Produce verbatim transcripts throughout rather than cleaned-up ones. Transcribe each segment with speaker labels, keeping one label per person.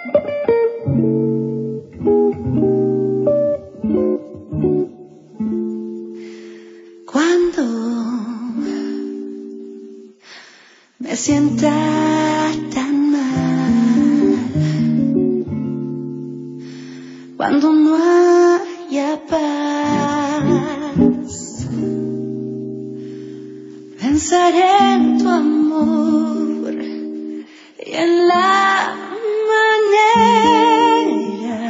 Speaker 1: Me sienta tan mal cuando no haya paz. Pensaré en tu amor y en la manera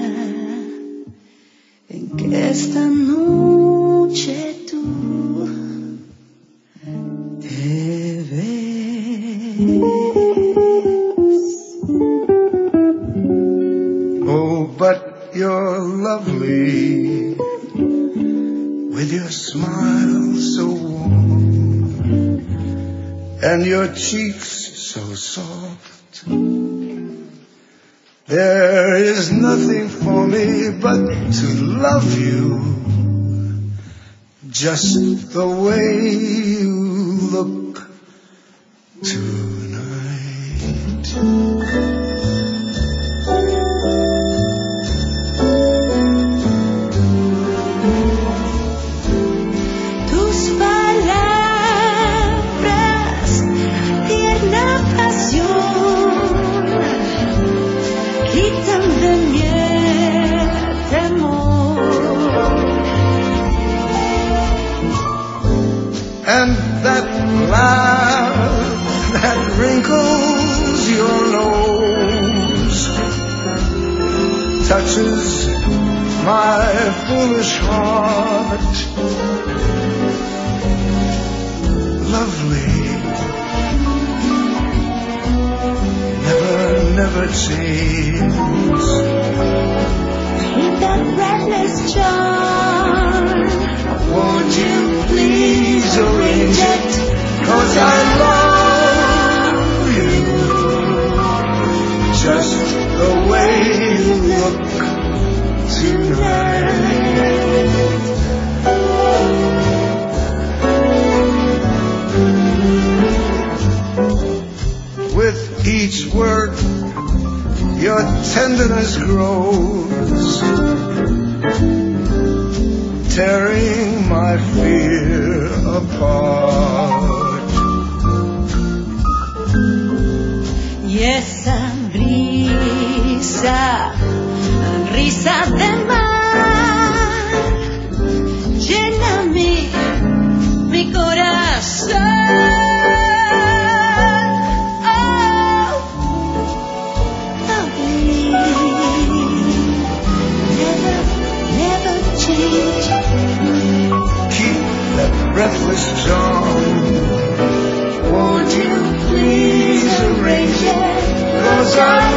Speaker 1: en que esta noche tú te ves.
Speaker 2: Oh, but you're lovely with your smile so warm and your cheeks so soft. There is nothing for me but to love you just the way you look tonight.
Speaker 1: Tus palabras, tierna pasión, quitan de mí el temor.
Speaker 2: And that laugh that wrinkles your nose touches my foolish heart. Lovely, never, never change.
Speaker 1: With that breathless charm,
Speaker 2: Won't you please arrange it? 'Cause I love you just the way you look tonight. With each word your tenderness grows, tearing my fear apart.
Speaker 1: y esa brisa, risa de mar, llena mi, mi corazón. Oh, lovely, never, never change.
Speaker 2: Keep that breathless charm. Won't you please arrange it? 'Cause I